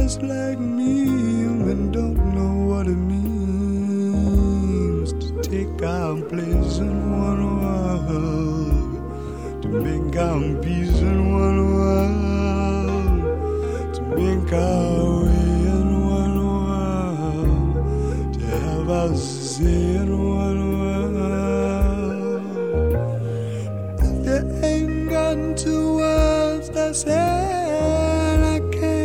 just like me and don't know what it means to take our place in one world, to make our peace in one world, to make our way in one world, to have our say in one world. If there ain't gotten two words that say I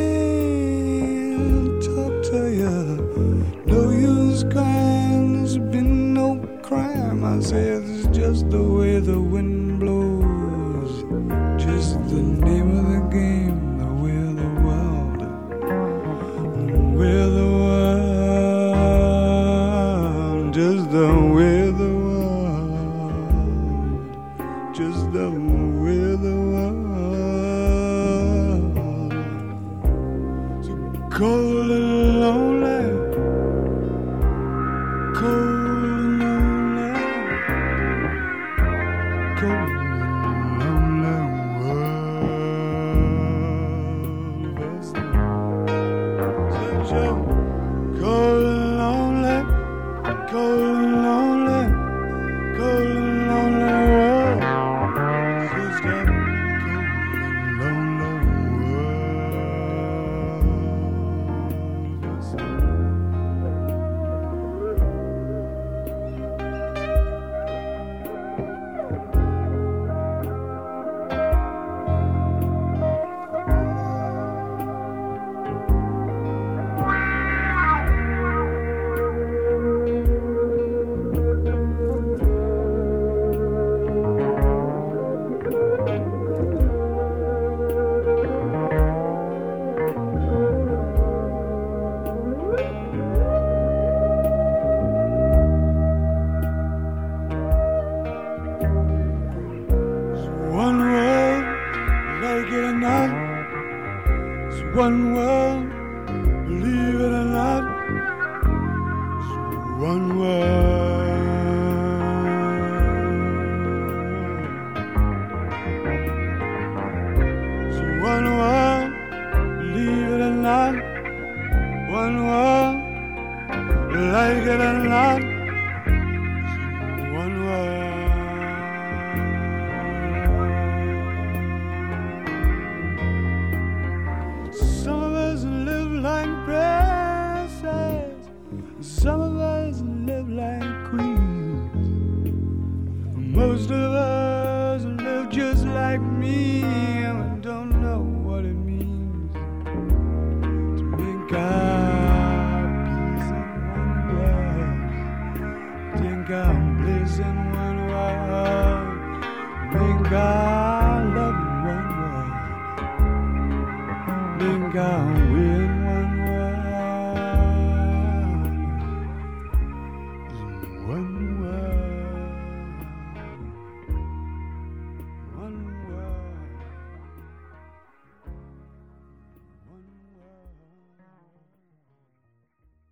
can't talk to you, no use crying, there's been no crime. I say it's just the way the wind blows, just the name of the game, the way of the world, way of the world, just the way of the world, just the way of the world. So cold and lonely, cold and lonely, cold and lonely world. Such a cold and lonely, cold and lonely, cold and lonely world. Such a cold and lonely one world, like it or not. It's one world, believe it or not. It's one world. It's one world, believe it or not. One world, like it or not. It's one world. Some of us live like princesses, some of us live like queens. Most of us live just like me, and we don't know what it means to make our peace in one world, take our bliss in one world, make our love in one world. Gone.